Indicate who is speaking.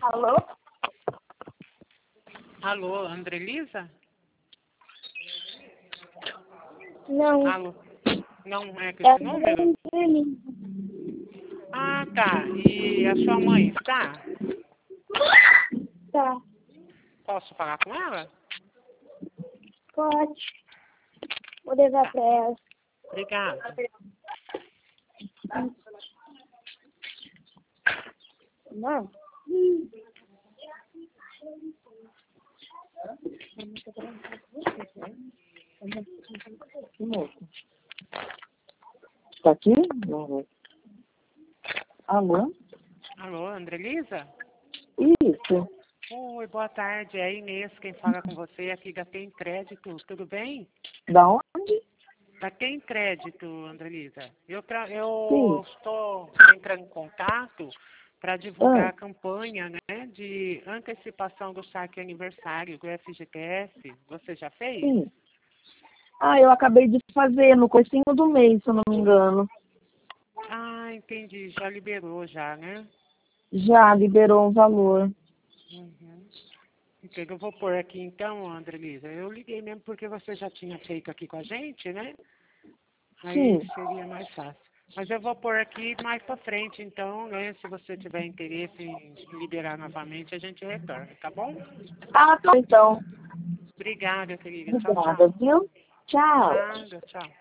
Speaker 1: Alô?
Speaker 2: Alô, Andrelisa?
Speaker 1: Não.
Speaker 2: Alô? Não é com
Speaker 1: É
Speaker 2: esse número?
Speaker 1: Andrelisa.
Speaker 2: Ah, tá. E a sua mãe está?
Speaker 1: Tá,
Speaker 2: Posso falar com ela?
Speaker 1: pode. Vou levar pra ela.
Speaker 2: Obrigada.
Speaker 1: Não?
Speaker 3: Que moço? Tá aqui? Não. Alô?
Speaker 2: Alô, Andrelisa?
Speaker 3: Isso.
Speaker 2: Oi, boa tarde. É a Inês quem fala com você aqui da Tem Crédito. Tudo bem?
Speaker 3: Da onde?
Speaker 2: Da Tem Crédito, Andrelisa. Eu
Speaker 3: Sim.
Speaker 2: estou entrando em contato para divulgar a campanha, né, de antecipação do saque aniversário do FGTS. Você já fez?
Speaker 3: Sim. Eu acabei de fazer no comecinho do mês, se eu não me engano.
Speaker 2: Ah, entendi. Já liberou já, né?
Speaker 3: Já liberou um valor.
Speaker 2: Uhum. Entendo. Eu vou pôr aqui então, Andrelisa. Eu liguei mesmo porque você já tinha feito aqui com a gente, né? Aí
Speaker 3: Sim.
Speaker 2: seria mais fácil. Mas eu vou pôr aqui mais pra frente, então, né? Se você tiver interesse em liberar novamente, a gente retorna, tá bom?
Speaker 3: Tá, então.
Speaker 2: Obrigada, querida. Tchau,
Speaker 3: Obrigada,
Speaker 2: tchau.
Speaker 3: viu? Tchau.
Speaker 2: Nada, tchau.